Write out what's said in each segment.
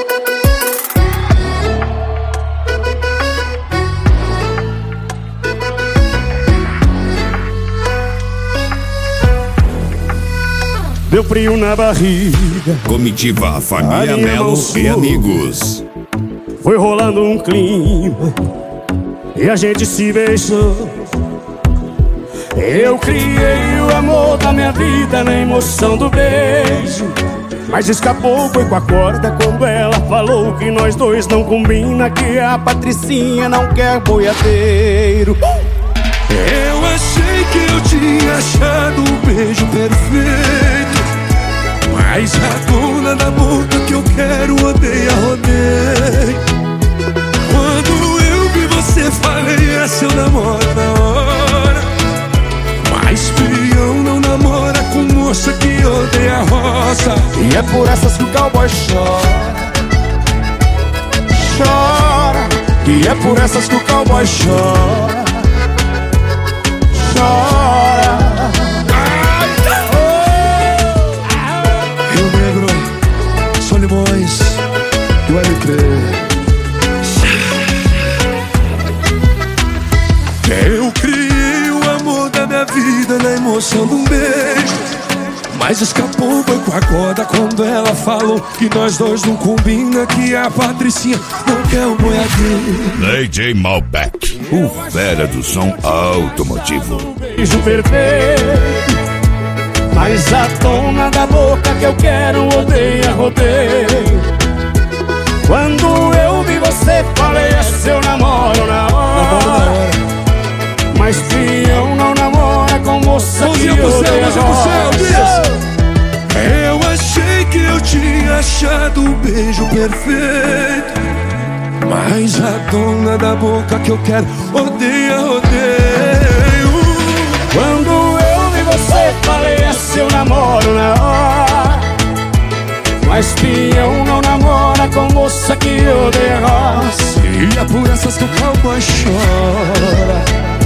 Deu frio na barriga. Comitiva Família Melo e amigos. Foi rolando um clima e a gente se beijou. Eu criei o amor da minha vida na emoção do beijo, mas escapou, foi com a corda quando ela falou que nós dois não combina, que a Patricinha não quer boiadeiro. Eu achei que eu tinha achado o beijo perfeito, mas a dona da boca que eu quero odeia, rodeio. Quando eu vi você, falei, essa eu namoro na hora. Mas peão não namora com moça que odeia roça. E é por essas que o cowboy chora, chora. E é por essas que o cowboy chora, chora. Rio Negro, Solimões e o LP. Eu criei o amor da minha vida na emoção de um beijo, mas escapou, foi com a corda quando ela falou que nós dois não combina, que a Patricinha não quer um boiadeiro. DJ Malbec, o fera do som automotivo. Beijo perfeito, mas a dona da boca que eu quero odeia, rodeio. Quando eu vi você, falei, é seu namoro na hora. Mas peão não namora com moça que odeia roça. Eu achei que eu tinha achado o beijo perfeito, mas a dona da boca que eu quero odeia, rodeio. Quando eu vi você, falei, é seu namoro na hora. Mas peão não namora com moça que odeia roça. E é por essas que o cowboy chora,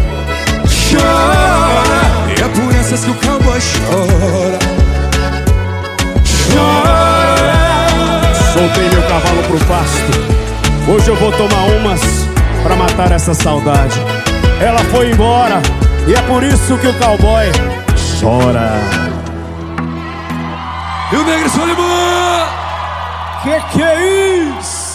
chora. E é por essas que o cowboy chora, chora. Soltei meu cavalo pro pasto, hoje eu vou tomar umas pra matar essa saudade. Ela foi embora e é por isso que o cowboy chora. E o Negro Solimão, Que é isso?